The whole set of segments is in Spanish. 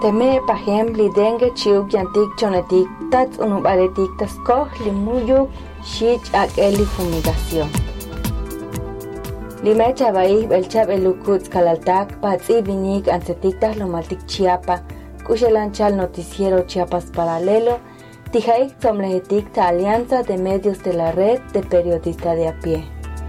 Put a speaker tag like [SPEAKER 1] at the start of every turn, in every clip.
[SPEAKER 1] Teme pajem li dengue chiuk yantik chonetik tats unubaletik taskoh li muyuk shich akeli fumigación. Lime chabai belchab elukutz kalaltak patzi vinik ansetiktas lomaltik Chiapa kushelanchal noticiero Chiapas Paralelo tijaik tzomlehetik ta Alianza de Medios de la Red de Periodistas de a pie.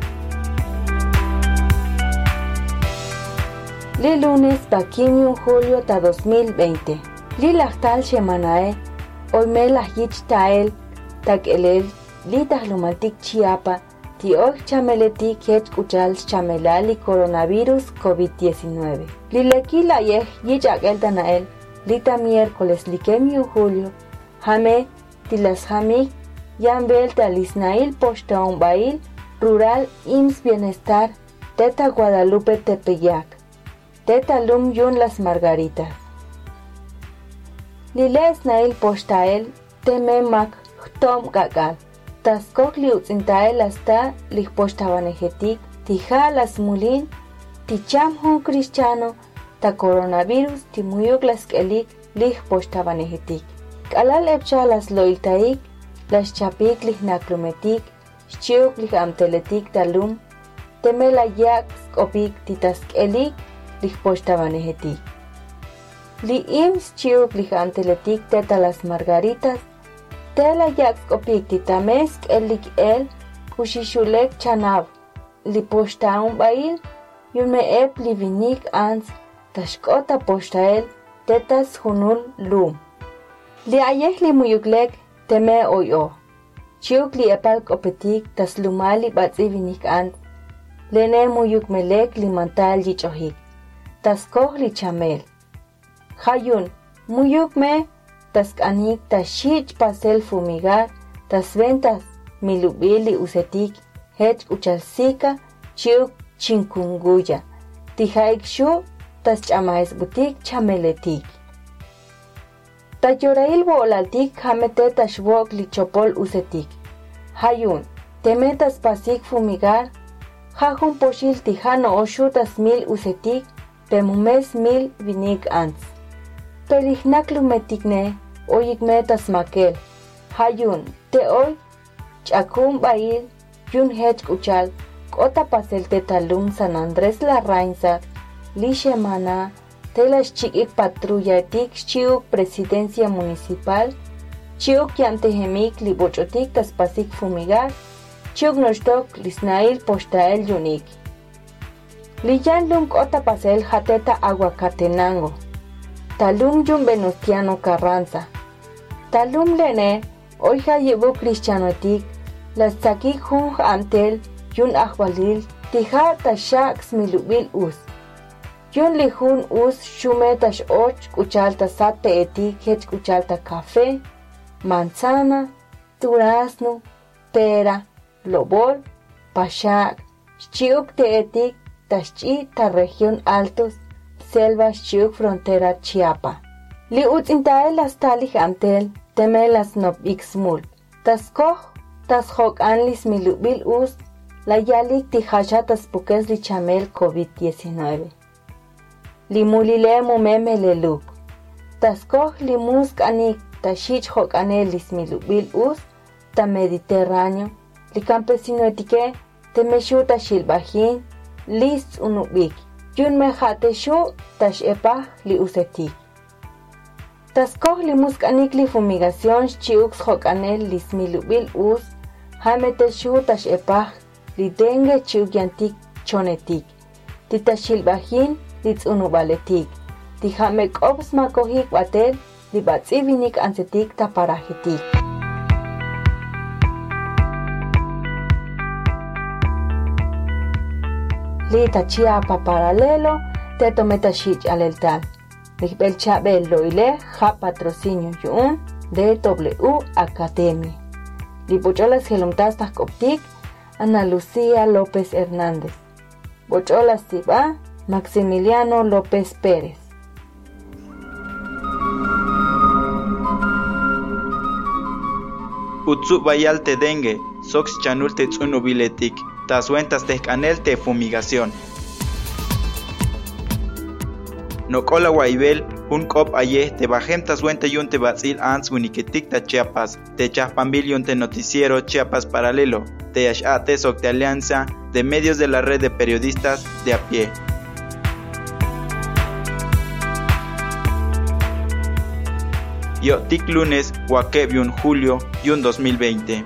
[SPEAKER 1] Li lunes 21 julio ta 2020. Li lachtal shemanae hoy me lahich tael tak elel li tahlumaltik Chiapa ti hoy chameletik hech kuchal chamelali coronavirus COVID-19. Li leki la yeh yichak el tanael li ta miércoles likemi julio jame tilas jamik yambel talisnail postaun bail rural IMSS Bienestar Teta Guadalupe Tepeyac. Teta Lum Yun Las Margaritas. Liles Nail Postael Teme Mac Tom Gagal. Taskok liutzintael hasta lich postabanejetik tija las mulin ticham hun cristiano ta coronavirus timuyuk las kelik lich postabanejetik. Kalal epcha las loiltaik las chapik lich naklumetik chiuk lich amteletik talum teme la yak skopik titaskelik lich postabanejetik. Li IMSS chiuk lich amteletik teta Las Margaritas tela yak skopik titamesk elik el kushishulek chanav li postaun bail yume ep li vinik ans tashkota postael tetas hunul lum. Li ayeh li muyuklek teme oyo. Chiuk li epal kopetik tas lumali batzi vinik ans lene muyuk melek li mantal yichohik. Taskoh li chamel. Hayun, muyuk me taskanik tashich pasel fumigar tas ventas milubili usetik hech uchalsika chiuk chinkunguya. Tijaik shu tas chamais butik chameletik. Tayorail bolaltik hamete tashwok li chopol usetik. Hayun, teme tas pasik fumigar hajun poshil tijano oshu tas mil usetik pemumes mil vinik ans. Pelignak lumetikne oyik metas makel. Hayun, te oy chakum bail yun hech kuchal kota pasel tetalum San Andrés la Rainza li shemana telas chikik patrulla etik chiuk presidencia municipal chiuk yantehemik li bochotik tas pasik fumigar chiuk noshtok lisnail postael yunik. Liyan lum kota pasel hateta Aguacatenango. Talum yun Venustiano Carranza. Talum lene oija yebu cristianotik las sakik hun amtel yun ahvalil tija tashak smilubil us. Yun lihun us shume tash och kuchalta sate etik hech kuchalta café, manzana, durazno, pera, lobol, pashak, chiuk te etik tashchi ta región altos selvas chiuk frontera Chiapa. Li utzintael las talich amtel teme las nobik smul. Taskoh tas hok anlis milubil us la yalik tijacha tas pukes li chamel COVID-19. Li mulile mumeme leluk. Taskoh li musk anik tashich hok anelis milubil us ta Mediterráneo li campesino etike temeshu tashilbajin list unubik. Yun mejate shu tash epah li usetik. Taskoh li muskanik li fumigación chiux hokanel li smilubil us hamete shu tash epah li dengue chiuk yantik chonetik. Titashilbajin li tzunubaletik. Tijamek obs makohik batel li batzivinik ansetik taparajitik. Lita Chiapa Paralelo te tometa shich aleltal. Ligbel Chabel Loile ja patrocinio yun DW Academy. Libocholas gelumtastas coptic Ana Lucía López Hernández. Bocholas Tiba Maximiliano López Pérez.
[SPEAKER 2] Utsu bayal te dengue, sox chanul te tsunubiletik. Tas ventas de canel de fumigación. Nocola Guaibel un cop aye te bajem tasuenta yun te batzil ans winiketik ta Chiapas, te chapambil yun te noticiero Chiapas Paralelo, te ashate soc de alianza de medios de la red de periodistas de a pie. Yo tic lunes, Wakeb yun julio, yun 2020.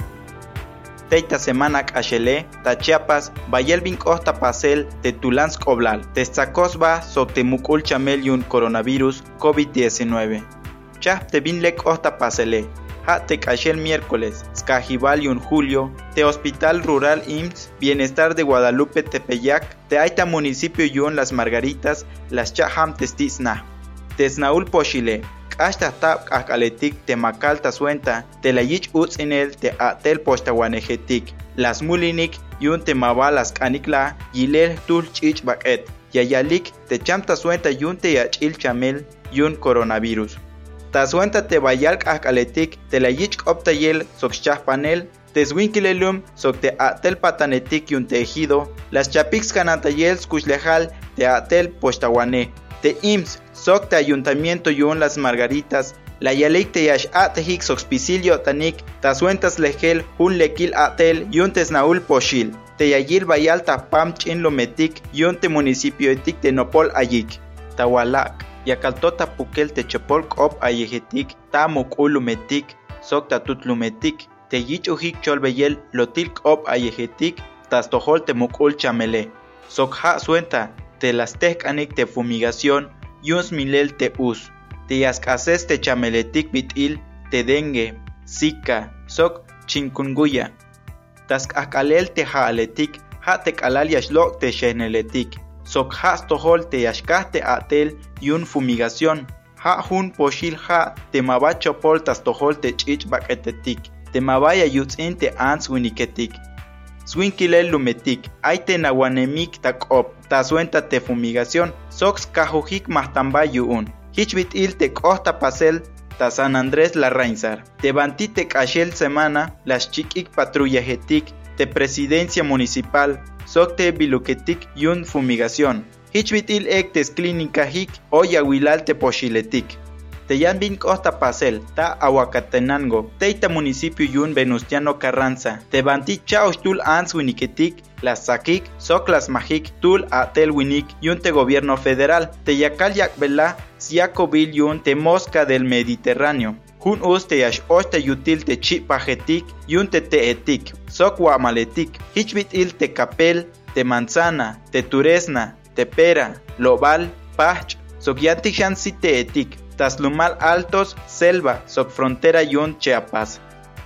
[SPEAKER 2] Teita semana kashele, ta Chiapas, Bayelvin Costa Pasel, te Tulansk Oblal, te Zacosba, soc te Mukul Chamel yun coronavirus COVID-19. Chap te Binle Costa Pasele, ha te kashel miércoles, Skajibal yun julio, te Hospital Rural IMSS, Bienestar de Guadalupe Tepeyac, te Aita Municipio yun Las Margaritas, Las Chaham Testisna, te Snaul Pochile, hasta tap akaletik te makal tasuenta te la yich utzinel te atel postawanejetik las mulinik yun te mabalas kanikla yilel tul chich baket yayalik te cham tasuenta yun te yachil chamel yun coronavirus tasuenta te bayalk akaletik te la yich optayel sokchah panel te zwinkilelum sok te atel patanetik yun te ejido las chapix kanantayel skuchlejal te atel postawane te IMSS, soc te ayuntamiento yun Las Margaritas, la yalik te yash atehik soxpicilio tanik, tasuentas lejel, hun lekil atel, yun te snaul poshil, te yayil bayal tapam chin lometik, yun te municipio etik te nopol ayik, tawalak, yakaltota pukel te chopol kop ayejetik, ta mukulumetik, soc ta tutlumetik, te yich ujik cholbeyel, lotil kop ayejetik, tastohol te mukul chamele, soc ha suenta, te las tehkanik te fumigación, yuns milel te us, te yaskases te chameletik bitil, te dengue, zika, soc chikungunya, tas akalel te haaletik, ha te kalal yashlok te sheneletik, soc has tohol te yashkah te atel yun fumigación, ha hun poshil ha te mabachopol tas tohol te chich baketetik, te mabaya yutzin te ans winiketik. Swinkilel lumetik, aite nawanemik takop, tasuenta te fumigación, sox kahujik mahtamba yuun, hichbit il te costa pasel, ta San Andrés la Reinsar, te bantite kashel semana, las chikik patrullajetik, te presidencia municipal, soc te biluketik yun fumigación, hichbit il ek tes clínica hik, oyawilal te poshiletik. Te Yanbin Costa Pasel, ta Aguacatenango, teita municipio yun Venustiano Carranza, te banti chaos tul ans winiketik, las sakik, soc las majik, tul atel winik, yun te gobierno federal, te yakal yakbela, siakobil yun te mosca del Mediterráneo, hun us te yash osta yutil te chipajetik, yun te etik, soc guamaletik, hichbit il te capel, te manzana, te turesna, te pera, lobal, pach, soc yantishan si te etik, Taslumal Altos, Selva, soc frontera yun Chiapas.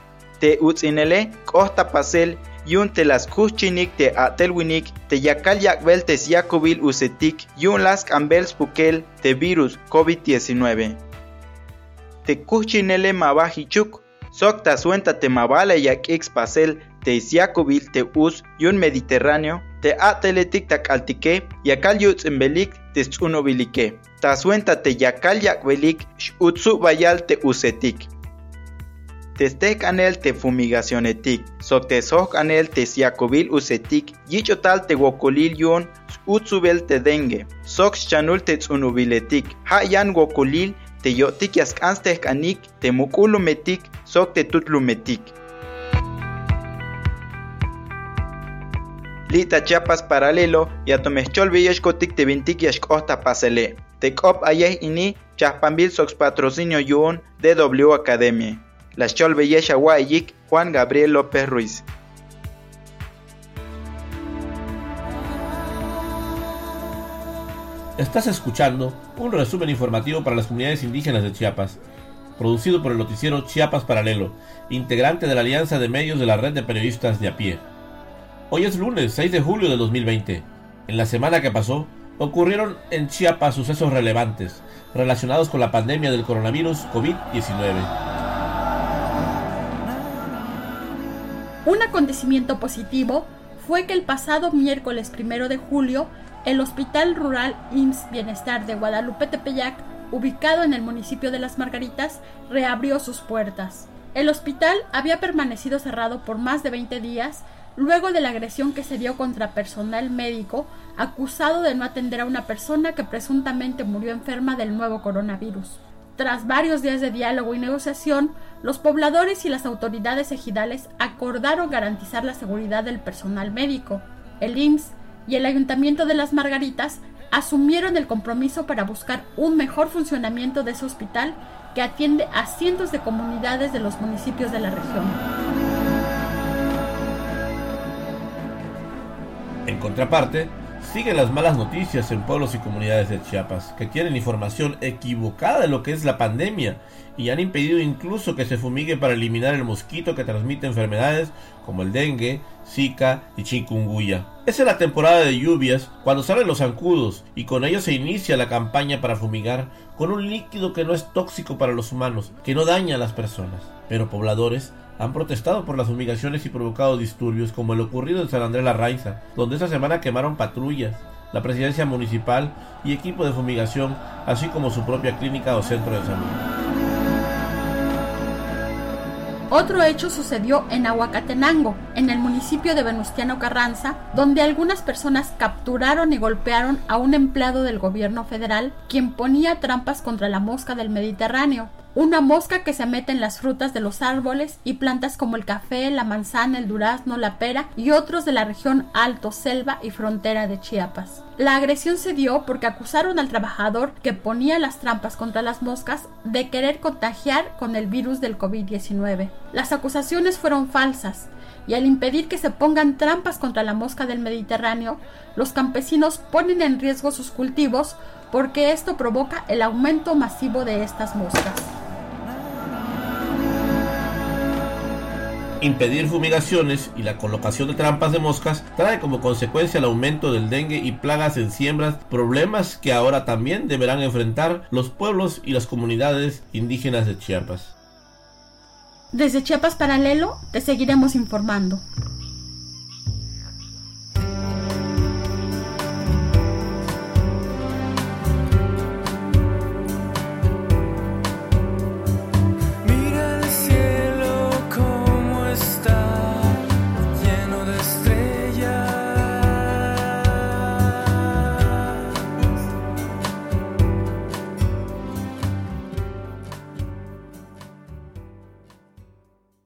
[SPEAKER 2] Te utzinele, Costa Pasel, yun te las kuchinik te atelwinik, te yakal yakbel te siakobil usetik, yun las ambels pukel te virus COVID-19. Te kuchinele mabajichuk, soc tasuenta te mabala yakix pasel, te siakobil te us, yun Mediterráneo, te ateletik takaltike, yakal yutzimbelik te tsunobilike. Tasuenta te yakal yakbelik, utsu bayal te usetik. Te stek anel te fumigacionetik, soc te soc anel te siakobil usetik, yichotal te wokolil yun, utsubel te dengue, soc chanul te tsunubiletik, ha yan wokolil te yotik yaskanstech anik, te mukulumetik, soc te tutlumetik. Lita Chiapas Paralelo, yatomechol villashkotik te vintik yashkosta pasele. Te cop ayeh ini, chapambil sox patrocinio yun DW Academia. Las chol bellesha guayik, Juan Gabriel López Ruiz.
[SPEAKER 3] Estás escuchando un resumen informativo para las comunidades indígenas de Chiapas, producido por el noticiero Chiapas Paralelo, integrante de la Alianza de Medios de la Red de Periodistas de a pie. Hoy es lunes 6 de julio de 2020. En la semana que pasó, ocurrieron en Chiapas sucesos relevantes relacionados con la pandemia del coronavirus COVID-19.
[SPEAKER 4] Un acontecimiento positivo fue que el pasado miércoles 1 de julio, el Hospital Rural IMSS Bienestar de Guadalupe Tepeyac, ubicado en el municipio de Las Margaritas, reabrió sus puertas. El hospital había permanecido cerrado por más de 20 días luego de la agresión que se dio contra personal médico acusado de no atender a una persona que presuntamente murió enferma del nuevo coronavirus. Tras varios días de diálogo y negociación, los pobladores y las autoridades ejidales acordaron garantizar la seguridad del personal médico. El IMSS y el Ayuntamiento de Las Margaritas asumieron el compromiso para buscar un mejor funcionamiento de ese hospital que atiende a cientos de comunidades de los municipios de la región.
[SPEAKER 3] En contraparte, siguen las malas noticias en pueblos y comunidades de Chiapas, que tienen información equivocada de lo que es la pandemia y han impedido incluso que se fumigue para eliminar el mosquito que transmite enfermedades como el dengue, zika y chikungunya. Es en la temporada de lluvias cuando salen los zancudos y con ello se inicia la campaña para fumigar con un líquido que no es tóxico para los humanos, que no daña a las personas. Pero pobladores han protestado por las fumigaciones y provocado disturbios como el ocurrido en San Andrés La Raiza, donde esta semana quemaron patrullas, la presidencia municipal y equipo de fumigación, así como su propia clínica o centro de salud.
[SPEAKER 4] Otro hecho sucedió en Ahuacatenango, en el municipio de Venustiano Carranza, donde algunas personas capturaron y golpearon a un empleado del gobierno federal, quien ponía trampas contra la mosca del Mediterráneo, una mosca que se mete en las frutas de los árboles y plantas como el café, la manzana, el durazno, la pera y otros de la región Alto, Selva y frontera de Chiapas. La agresión se dio porque acusaron al trabajador que ponía las trampas contra las moscas de querer contagiar con el virus del COVID-19. Las acusaciones fueron falsas y al impedir que se pongan trampas contra la mosca del Mediterráneo, los campesinos ponen en riesgo sus cultivos porque esto provoca el aumento masivo de estas moscas.
[SPEAKER 3] Impedir fumigaciones y la colocación de trampas de moscas trae como consecuencia el aumento del dengue y plagas en siembras, problemas que ahora también deberán enfrentar los pueblos y las comunidades indígenas de Chiapas.
[SPEAKER 4] Desde Chiapas Paralelo te seguiremos informando.